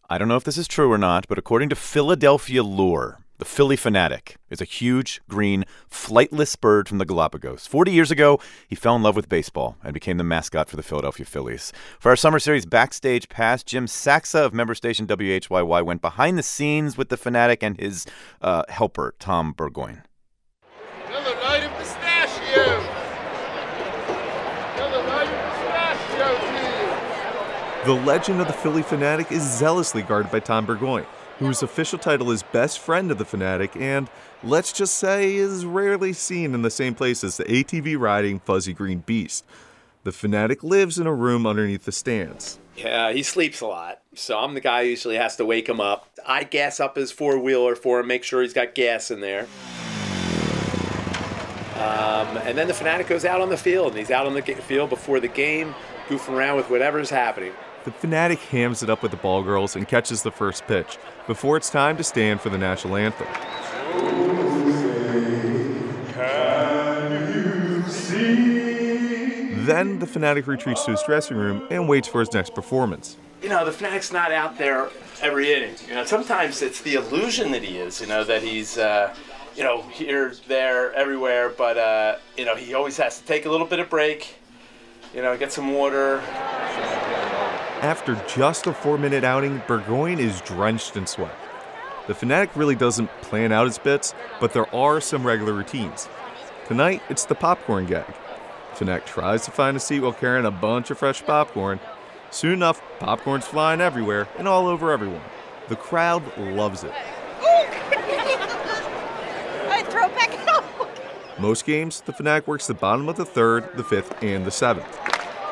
I don't know if this is true or not, but according to Philadelphia Lore, the Phillie Phanatic is a huge, green, flightless bird from the Galapagos. 40 years ago, he fell in love with baseball and became the mascot for the Philadelphia Phillies. For our summer series Backstage Pass, Jim Saxa of member station WHYY went behind the scenes with the Phanatic and his helper, Tom Burgoyne. Another night of pistachio. Another night of pistachio to you. The legend of the Phillie Phanatic is zealously guarded by Tom Burgoyne, whose official title is best friend of the Phanatic and, let's just say, is rarely seen in the same place as the ATV-riding Fuzzy Green Beast. The Phanatic lives in a room underneath the stands. Yeah, he sleeps a lot, so I'm the guy who usually has to wake him up. I gas up his four-wheeler for him, make sure he's got gas in there. And then the Phanatic goes out on the field, and he's out on the field before the game, goofing around with whatever's happening. The Phanatic hams it up with the ball girls and catches the first pitch before it's time to stand for the national anthem. Then the Phanatic retreats to his dressing room and waits for his next performance. You know, the Phanatic's not out there every inning. You know, sometimes it's the illusion that he is, that he's, here, there, everywhere. But, he always has to take a little bit of break, get some water. After just a 4-minute outing, Burgoyne is drenched in sweat. The Phanatic really doesn't plan out his bits, but there are some regular routines. Tonight, it's the popcorn gag. The Phanatic tries to find a seat while carrying a bunch of fresh popcorn. Soon enough, popcorn's flying everywhere and all over everyone. The crowd loves it. I throw it back out. Most games, the Phanatic works the bottom of the third, the fifth, and the seventh.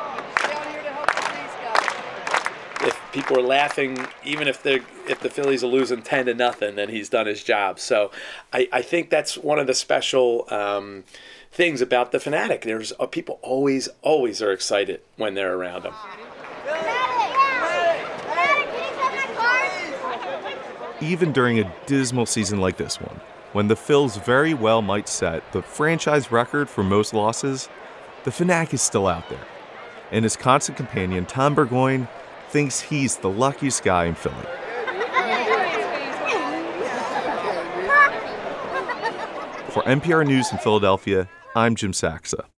If people are laughing, even if the Phillies are losing 10-0, then he's done his job. So I think that's one of the special things about the Phanatic. There's people always are excited when they're around him. Even during a dismal season like this one, when the Phils very well might set the franchise record for most losses, the Phanatic is still out there. And his constant companion, Tom Burgoyne, thinks he's the luckiest guy in Philly. For NPR News in Philadelphia, I'm Jim Saxa.